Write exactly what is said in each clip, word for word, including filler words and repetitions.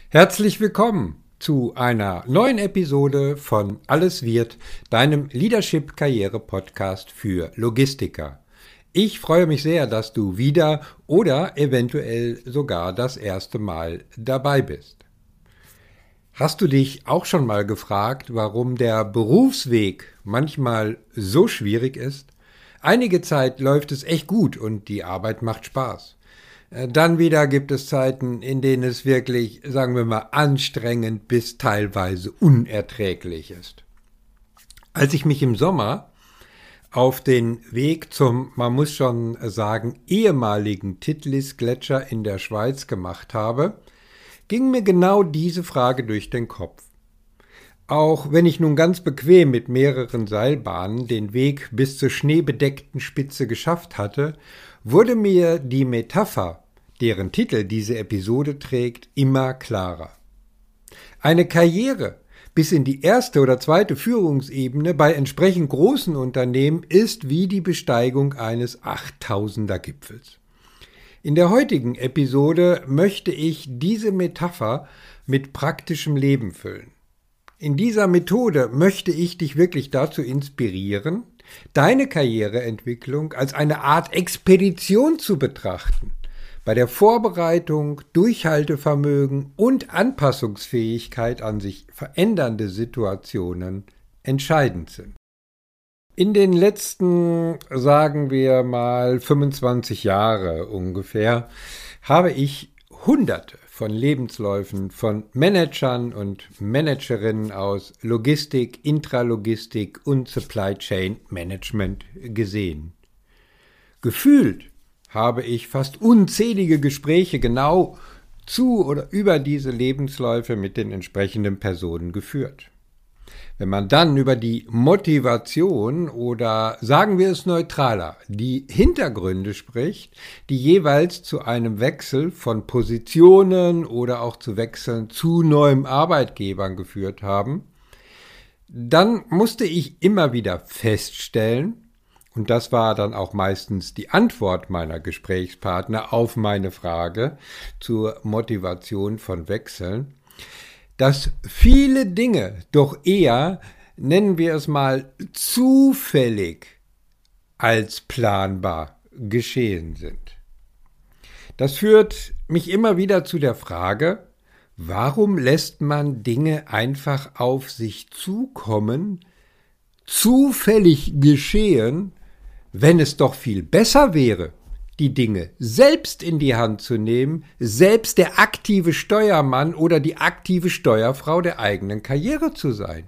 Herzlich willkommen zu einer neuen Episode von Alles wird, deinem Leadership-Karriere-Podcast für Logistiker. Ich freue mich sehr, dass du wieder oder eventuell sogar das erste Mal dabei bist. Hast du dich auch schon mal gefragt, warum der Berufsweg manchmal so schwierig ist? Einige Zeit läuft es echt gut und die Arbeit macht Spaß. Dann wieder gibt es Zeiten, in denen es wirklich, sagen wir mal, anstrengend bis teilweise unerträglich ist. Als ich mich im Sommer auf den Weg zum, man muss schon sagen, ehemaligen Titlis-Gletscher in der Schweiz gemacht habe, ging mir genau diese Frage durch den Kopf. Auch wenn ich nun ganz bequem mit mehreren Seilbahnen den Weg bis zur schneebedeckten Spitze geschafft hatte, wurde mir die Metapher, deren Titel diese Episode trägt, immer klarer. Eine Karriere bis in die erste oder zweite Führungsebene bei entsprechend großen Unternehmen ist wie die Besteigung eines Achttausender-Gipfels. In der heutigen Episode möchte ich diese Metapher mit praktischem Leben füllen. In dieser Methode möchte ich dich wirklich dazu inspirieren, deine Karriereentwicklung als eine Art Expedition zu betrachten, bei der Vorbereitung, Durchhaltevermögen und Anpassungsfähigkeit an sich verändernde Situationen entscheidend sind. In den letzten, sagen wir mal, fünfundzwanzig Jahre ungefähr, habe ich Hunderte von Lebensläufen von Managern und Managerinnen aus Logistik, Intralogistik und Supply Chain Management gesehen. Gefühlt habe ich fast unzählige Gespräche genau zu oder über diese Lebensläufe mit den entsprechenden Personen geführt. Wenn man dann über die Motivation oder, sagen wir es neutraler, die Hintergründe spricht, die jeweils zu einem Wechsel von Positionen oder auch zu Wechseln zu neuen Arbeitgebern geführt haben, dann musste ich immer wieder feststellen, und das war dann auch meistens die Antwort meiner Gesprächspartner auf meine Frage zur Motivation von Wechseln, dass viele Dinge doch eher, nennen wir es mal, zufällig als planbar geschehen sind. Das führt mich immer wieder zu der Frage, warum lässt man Dinge einfach auf sich zukommen, zufällig geschehen, wenn es doch viel besser wäre, die Dinge selbst in die Hand zu nehmen, selbst der aktive Steuermann oder die aktive Steuerfrau der eigenen Karriere zu sein,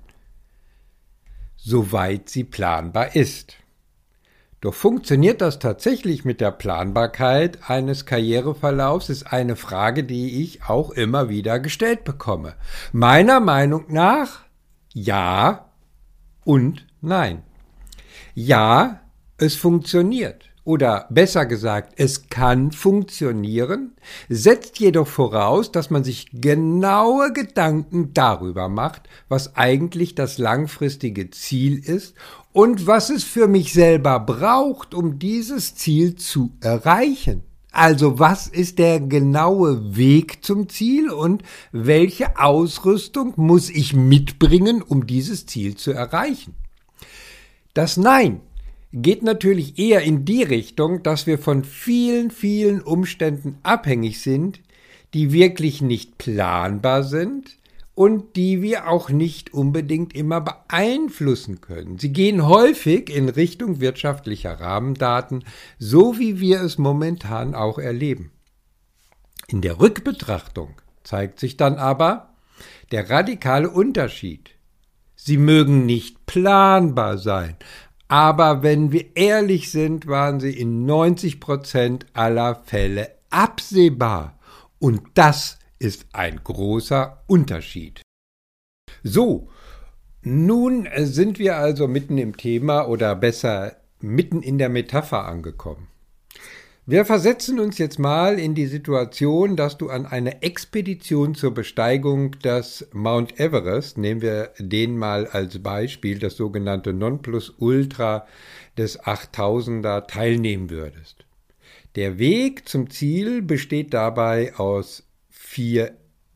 soweit sie planbar ist. Doch funktioniert das tatsächlich mit der Planbarkeit eines Karriereverlaufs, ist eine Frage, die ich auch immer wieder gestellt bekomme. Meiner Meinung nach ja und nein. Ja, es funktioniert. Oder besser gesagt, es kann funktionieren, setzt jedoch voraus, dass man sich genaue Gedanken darüber macht, was eigentlich das langfristige Ziel ist und was es für mich selber braucht, um dieses Ziel zu erreichen. Also was ist der genaue Weg zum Ziel und welche Ausrüstung muss ich mitbringen, um dieses Ziel zu erreichen? Das Nein geht natürlich eher in die Richtung, dass wir von vielen, vielen Umständen abhängig sind, die wirklich nicht planbar sind und die wir auch nicht unbedingt immer beeinflussen können. Sie gehen häufig in Richtung wirtschaftlicher Rahmendaten, so wie wir es momentan auch erleben. In der Rückbetrachtung zeigt sich dann aber der radikale Unterschied. Sie mögen nicht planbar sein, aber wenn wir ehrlich sind, waren sie in neunzig Prozent aller Fälle absehbar. Und das ist ein großer Unterschied. So, nun sind wir also mitten im Thema oder besser mitten in der Metapher angekommen. Wir versetzen uns jetzt mal in die Situation, dass du an einer Expedition zur Besteigung des Mount Everest, nehmen wir den mal als Beispiel, das sogenannte Nonplusultra des achttausender, teilnehmen würdest. Der Weg zum Ziel besteht dabei aus vier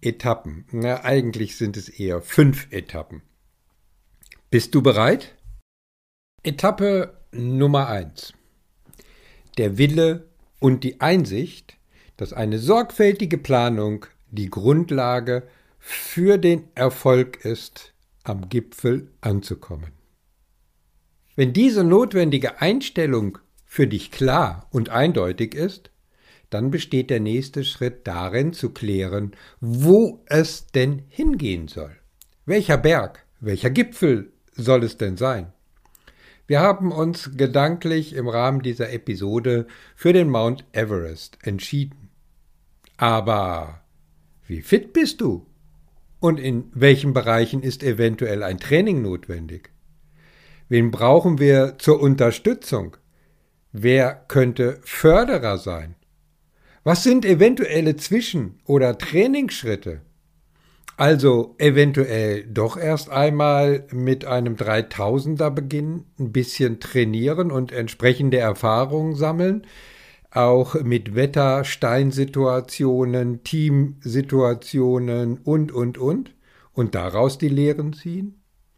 Etappen. Na, eigentlich sind es eher fünf Etappen. Bist du bereit? Etappe Nummer eins. Der Wille und die Einsicht, dass eine sorgfältige Planung die Grundlage für den Erfolg ist, am Gipfel anzukommen. Wenn diese notwendige Einstellung für dich klar und eindeutig ist, dann besteht der nächste Schritt darin zu klären, wo es denn hingehen soll. Welcher Berg, welcher Gipfel soll es denn sein? Wir haben uns gedanklich im Rahmen dieser Episode für den Mount Everest entschieden. Aber wie fit bist du? Und in welchen Bereichen ist eventuell ein Training notwendig? Wen brauchen wir zur Unterstützung? Wer könnte Förderer sein? Was sind eventuelle Zwischen- oder Trainingsschritte? Also eventuell doch erst einmal mit einem dreitausender beginnen, ein bisschen trainieren und entsprechende Erfahrungen sammeln, auch mit Wetter-, Steinsituationen, Teamsituationen und, und, und, und daraus die Lehren ziehen?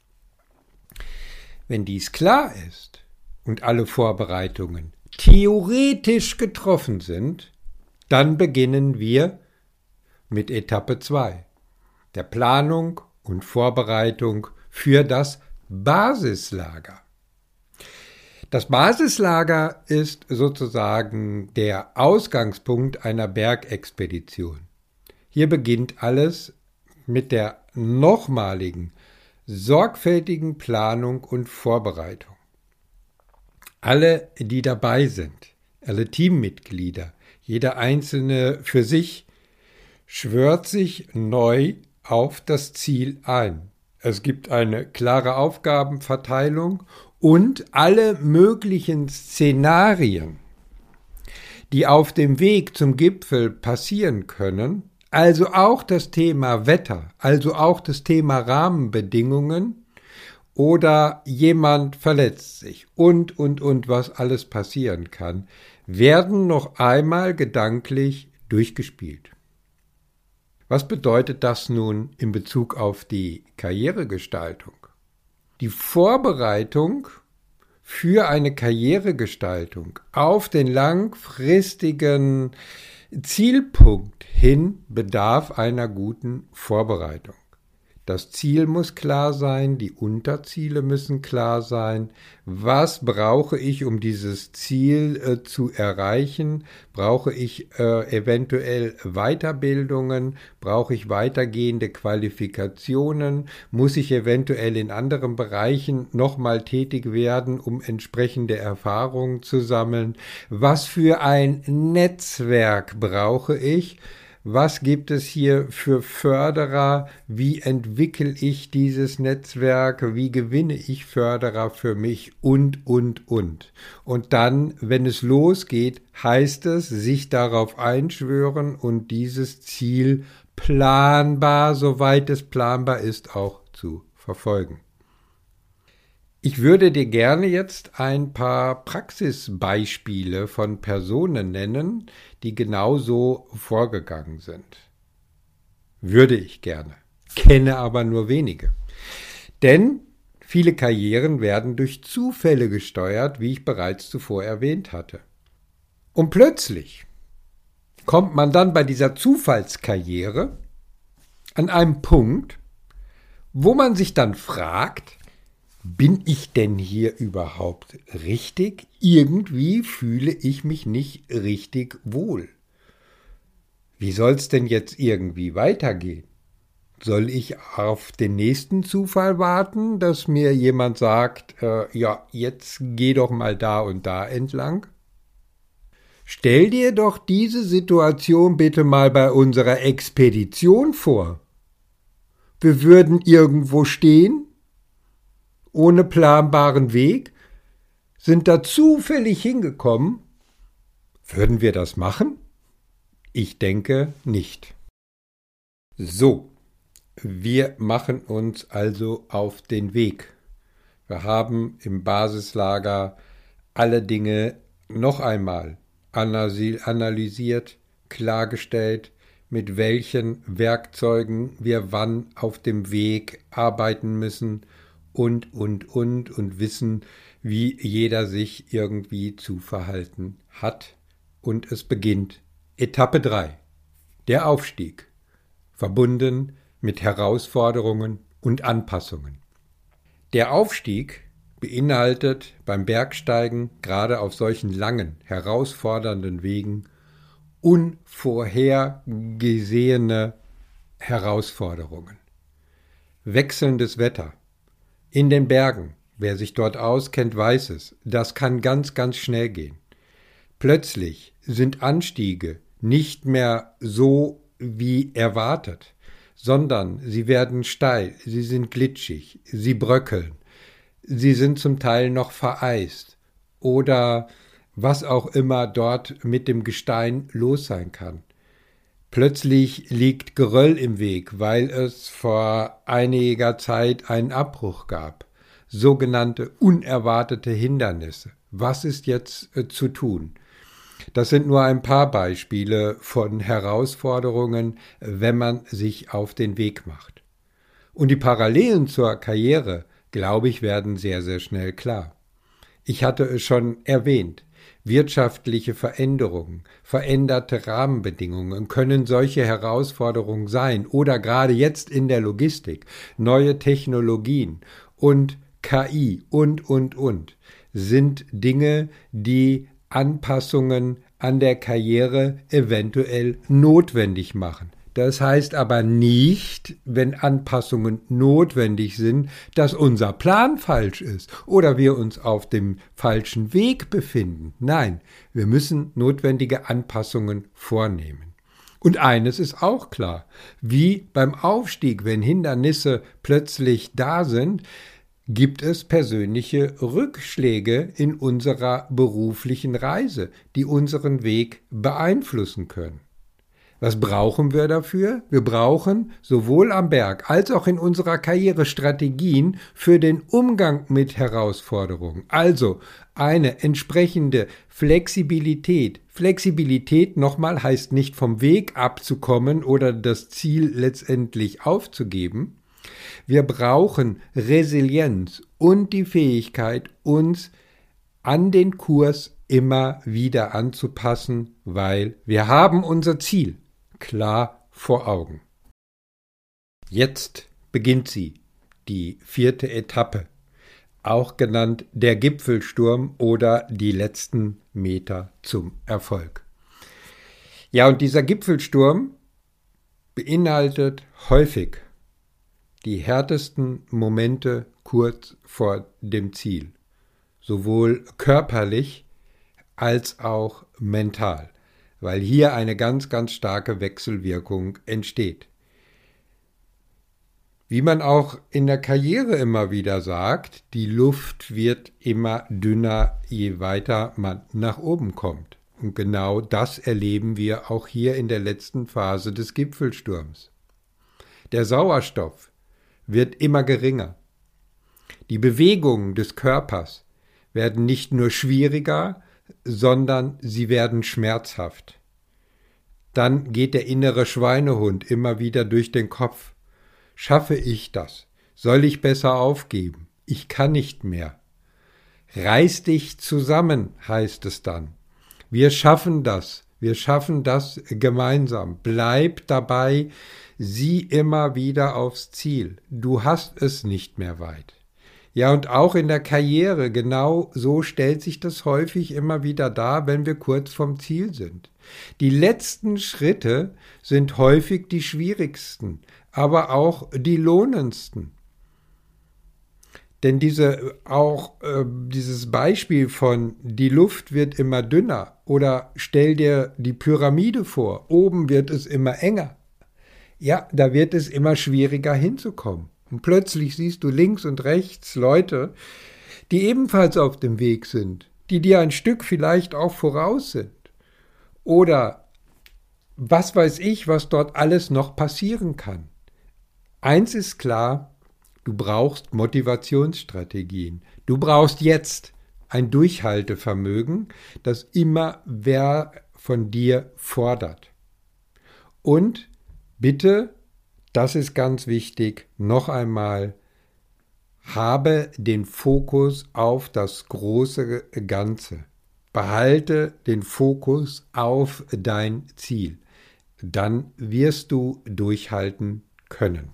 Wenn dies klar ist und alle Vorbereitungen theoretisch getroffen sind, dann beginnen wir mit Etappe zwei, der Planung und Vorbereitung für das Basislager. Das Basislager ist sozusagen der Ausgangspunkt einer Bergexpedition. Hier beginnt alles mit der nochmaligen, sorgfältigen Planung und Vorbereitung. Alle, die dabei sind, alle Teammitglieder, jeder Einzelne für sich, schwört sich neu auf das Ziel ein. Es gibt eine klare Aufgabenverteilung und alle möglichen Szenarien, die auf dem Weg zum Gipfel passieren können, also auch das Thema Wetter, also auch das Thema Rahmenbedingungen oder jemand verletzt sich und, und, und, was alles passieren kann, werden noch einmal gedanklich durchgespielt. Was bedeutet das nun in Bezug auf die Karrieregestaltung? Die Vorbereitung für eine Karrieregestaltung auf den langfristigen Zielpunkt hin bedarf einer guten Vorbereitung. Das Ziel muss klar sein, die Unterziele müssen klar sein. Was brauche ich, um dieses Ziel äh, zu erreichen? Brauche ich äh, eventuell Weiterbildungen? Brauche ich weitergehende Qualifikationen? Muss ich eventuell in anderen Bereichen nochmal tätig werden, um entsprechende Erfahrungen zu sammeln? Was für ein Netzwerk brauche ich? Was gibt es hier für Förderer? Wie entwickle ich dieses Netzwerk? Wie gewinne ich Förderer für mich? Und, und, und. Und dann, wenn es losgeht, heißt es, sich darauf einschwören und dieses Ziel planbar, soweit es planbar ist, auch zu verfolgen. Ich würde dir gerne jetzt ein paar Praxisbeispiele von Personen nennen, die genauso vorgegangen sind. Würde ich gerne, kenne aber nur wenige. Denn viele Karrieren werden durch Zufälle gesteuert, wie ich bereits zuvor erwähnt hatte. Und plötzlich kommt man dann bei dieser Zufallskarriere an einem Punkt, wo man sich dann fragt, bin ich denn hier überhaupt richtig? Irgendwie fühle ich mich nicht richtig wohl. Wie soll's denn jetzt irgendwie weitergehen? Soll ich auf den nächsten Zufall warten, dass mir jemand sagt, äh, ja, jetzt geh doch mal da und da entlang? Stell dir doch diese Situation bitte mal bei unserer Expedition vor. Wir würden irgendwo stehen, ohne planbaren Weg, sind da zufällig hingekommen. Würden wir das machen? Ich denke nicht. So, wir machen uns also auf den Weg. Wir haben im Basislager alle Dinge noch einmal analysiert, klargestellt, mit welchen Werkzeugen wir wann auf dem Weg arbeiten müssen und, und, und und wissen, wie jeder sich irgendwie zu verhalten hat. Und es beginnt Etappe drei, der Aufstieg, verbunden mit Herausforderungen und Anpassungen. Der Aufstieg beinhaltet beim Bergsteigen, gerade auf solchen langen, herausfordernden Wegen, unvorhergesehene Herausforderungen. Wechselndes Wetter. In den Bergen, wer sich dort auskennt, weiß es, das kann ganz, ganz schnell gehen. Plötzlich sind Anstiege nicht mehr so wie erwartet, sondern sie werden steil, sie sind glitschig, sie bröckeln, sie sind zum Teil noch vereist oder was auch immer dort mit dem Gestein los sein kann. Plötzlich liegt Geröll im Weg, weil es vor einiger Zeit einen Abbruch gab. Sogenannte unerwartete Hindernisse. Was ist jetzt äh, zu tun? Das sind nur ein paar Beispiele von Herausforderungen, wenn man sich auf den Weg macht. Und die Parallelen zur Karriere, glaube ich, werden sehr, sehr schnell klar. Ich hatte es schon erwähnt. Wirtschaftliche Veränderungen, veränderte Rahmenbedingungen können solche Herausforderungen sein oder gerade jetzt in der Logistik, neue Technologien und K I und, und, und sind Dinge, die Anpassungen an der Karriere eventuell notwendig machen. Das heißt aber nicht, wenn Anpassungen notwendig sind, dass unser Plan falsch ist oder wir uns auf dem falschen Weg befinden. Nein, wir müssen notwendige Anpassungen vornehmen. Und eines ist auch klar, wie beim Aufstieg, wenn Hindernisse plötzlich da sind, gibt es persönliche Rückschläge in unserer beruflichen Reise, die unseren Weg beeinflussen können. Was brauchen wir dafür? Wir brauchen sowohl am Berg als auch in unserer Karriere Strategien für den Umgang mit Herausforderungen. Also eine entsprechende Flexibilität. Flexibilität nochmal heißt nicht vom Weg abzukommen oder das Ziel letztendlich aufzugeben. Wir brauchen Resilienz und die Fähigkeit, uns an den Kurs immer wieder anzupassen, weil wir haben unser Ziel klar vor Augen. Jetzt beginnt sie, die vierte Etappe, auch genannt der Gipfelsturm oder die letzten Meter zum Erfolg. Ja, und dieser Gipfelsturm beinhaltet häufig die härtesten Momente kurz vor dem Ziel, sowohl körperlich als auch mental, weil hier eine ganz, ganz starke Wechselwirkung entsteht. Wie man auch in der Karriere immer wieder sagt, die Luft wird immer dünner, je weiter man nach oben kommt. Und genau das erleben wir auch hier in der letzten Phase des Gipfelsturms. Der Sauerstoff wird immer geringer. Die Bewegungen des Körpers werden nicht nur schwieriger, sondern sie werden schmerzhaft. Dann geht der innere Schweinehund immer wieder durch den Kopf. Schaffe ich das? Soll ich besser aufgeben? Ich kann nicht mehr. Reiß dich zusammen, heißt es dann. Wir schaffen das. Wir schaffen das gemeinsam. Bleib dabei, sieh immer wieder aufs Ziel. Du hast es nicht mehr weit. Ja, und auch in der Karriere, genau so stellt sich das häufig immer wieder dar, wenn wir kurz vom Ziel sind. Die letzten Schritte sind häufig die schwierigsten, aber auch die lohnendsten. Denn diese, auch äh, dieses Beispiel von die Luft wird immer dünner oder stell dir die Pyramide vor, oben wird es immer enger. Ja, da wird es immer schwieriger hinzukommen. Und plötzlich siehst du links und rechts Leute, die ebenfalls auf dem Weg sind, die dir ein Stück vielleicht auch voraus sind. Oder was weiß ich, was dort alles noch passieren kann. Eins ist klar, du brauchst Motivationsstrategien. Du brauchst jetzt ein Durchhaltevermögen, das immer wer von dir fordert. Und bitte, das ist ganz wichtig, noch einmal, habe den Fokus auf das große Ganze. Behalte den Fokus auf dein Ziel. Dann wirst du durchhalten können.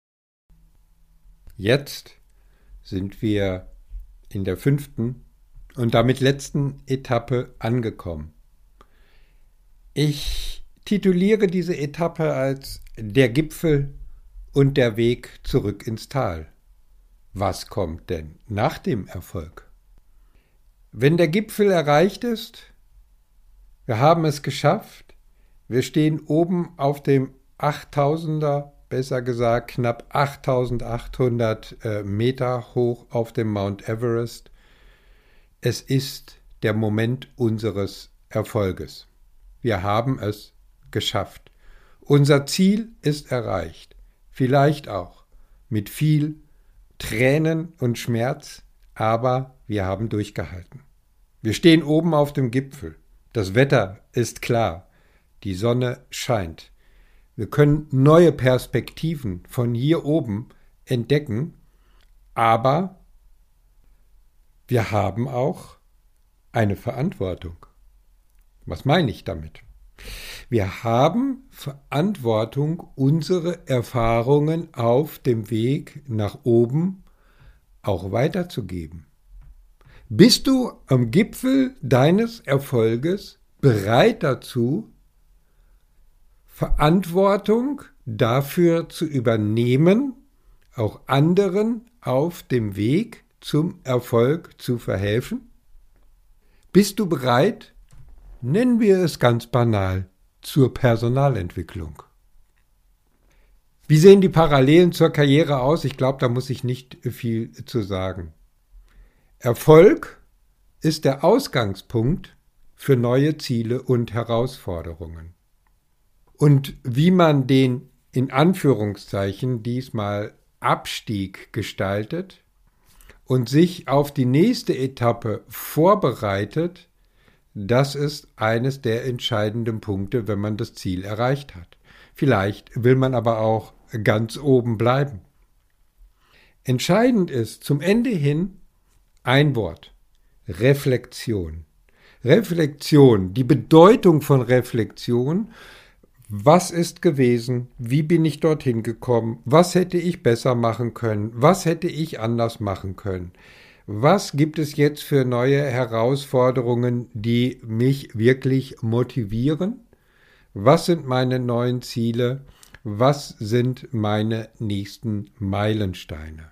Jetzt sind wir in der fünften und damit letzten Etappe angekommen. Ich tituliere diese Etappe als der Gipfel und der Weg zurück ins Tal. Was kommt denn nach dem Erfolg? Wenn der Gipfel erreicht ist, wir haben es geschafft, wir stehen oben auf dem achttausender, besser gesagt knapp achttausendachthundert äh, Meter hoch auf dem Mount Everest. Es ist der Moment unseres Erfolges. Wir haben es geschafft. Unser Ziel ist erreicht. Vielleicht auch mit viel Tränen und Schmerz, aber wir haben durchgehalten. Wir stehen oben auf dem Gipfel. Das Wetter ist klar. Die Sonne scheint. Wir können neue Perspektiven von hier oben entdecken, aber wir haben auch eine Verantwortung. Was meine ich damit? Wir haben Verantwortung, unsere Erfahrungen auf dem Weg nach oben auch weiterzugeben. Bist du am Gipfel deines Erfolges bereit dazu, Verantwortung dafür zu übernehmen, auch anderen auf dem Weg zum Erfolg zu verhelfen? Bist du bereit, nennen wir es ganz banal, zur Personalentwicklung? Wie sehen die Parallelen zur Karriere aus? Ich glaube, da muss ich nicht viel zu sagen. Erfolg ist der Ausgangspunkt für neue Ziele und Herausforderungen. Und wie man den in Anführungszeichen diesmal Abstieg gestaltet und sich auf die nächste Etappe vorbereitet, das ist eines der entscheidenden Punkte, wenn man das Ziel erreicht hat. Vielleicht will man aber auch ganz oben bleiben. Entscheidend ist zum Ende hin ein Wort: Reflexion. Reflexion, die Bedeutung von Reflexion. Was ist gewesen? Wie bin ich dorthin gekommen? Was hätte ich besser machen können? Was hätte ich anders machen können? Was gibt es jetzt für neue Herausforderungen, die mich wirklich motivieren? Was sind meine neuen Ziele? Was sind meine nächsten Meilensteine?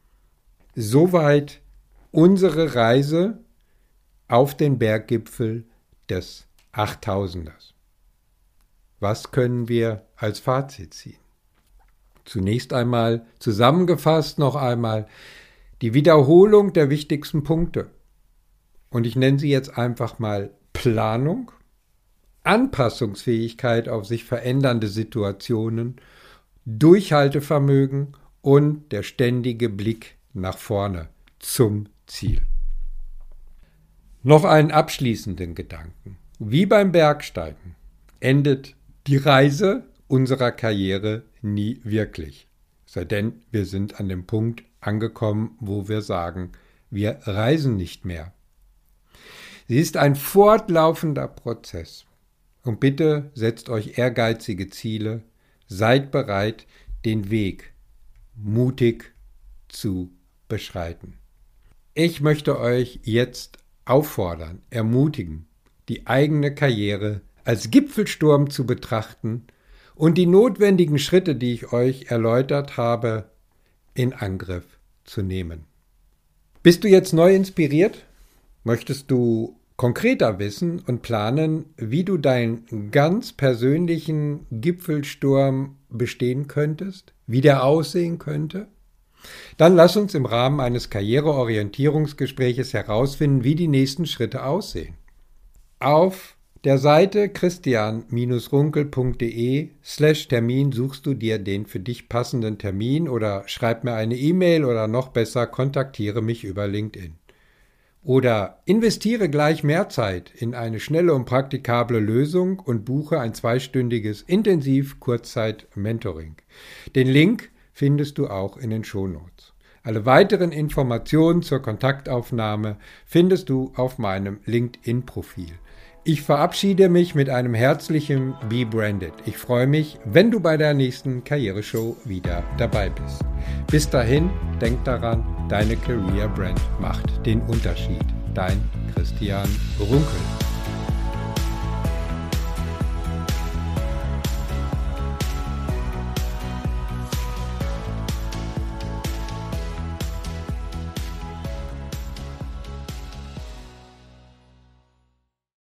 Soweit unsere Reise auf den Berggipfel des achttausenders. Was können wir als Fazit ziehen? Zunächst einmal zusammengefasst noch einmal die Wiederholung der wichtigsten Punkte. Und ich nenne sie jetzt einfach mal Planung, Anpassungsfähigkeit auf sich verändernde Situationen, Durchhaltevermögen und der ständige Blick nach vorne zum Ziel. Noch einen abschließenden Gedanken. Wie beim Bergsteigen endet die Reise unserer Karriere nie wirklich. Sei denn, wir sind an dem Punkt angekommen, wo wir sagen, wir reisen nicht mehr. Sie ist ein fortlaufender Prozess. Und bitte setzt euch ehrgeizige Ziele, seid bereit, den Weg mutig zu beschreiten. Ich möchte euch jetzt auffordern, ermutigen, die eigene Karriere als Gipfelsturm zu betrachten und die notwendigen Schritte, die ich euch erläutert habe, in Angriff zu nehmen. Bist du jetzt neu inspiriert? Möchtest du konkreter wissen und planen, wie du deinen ganz persönlichen Gipfelsturm bestehen könntest, wie der aussehen könnte? Dann lass uns im Rahmen eines Karriereorientierungsgespräches herausfinden, wie die nächsten Schritte aussehen. Auf der Seite christian-runkel.de slash Termin suchst du dir den für dich passenden Termin oder schreib mir eine E-Mail oder noch besser, kontaktiere mich über LinkedIn. Oder investiere gleich mehr Zeit in eine schnelle und praktikable Lösung und buche ein zweistündiges Intensiv-Kurzzeit-Mentoring. Den Link findest du auch in den Shownotes. Alle weiteren Informationen zur Kontaktaufnahme findest du auf meinem LinkedIn-Profil. Ich verabschiede mich mit einem herzlichen Be Branded. Ich freue mich, wenn du bei der nächsten Karriereshow wieder dabei bist. Bis dahin, denk daran, deine Career Brand macht den Unterschied. Dein Christian Runkel.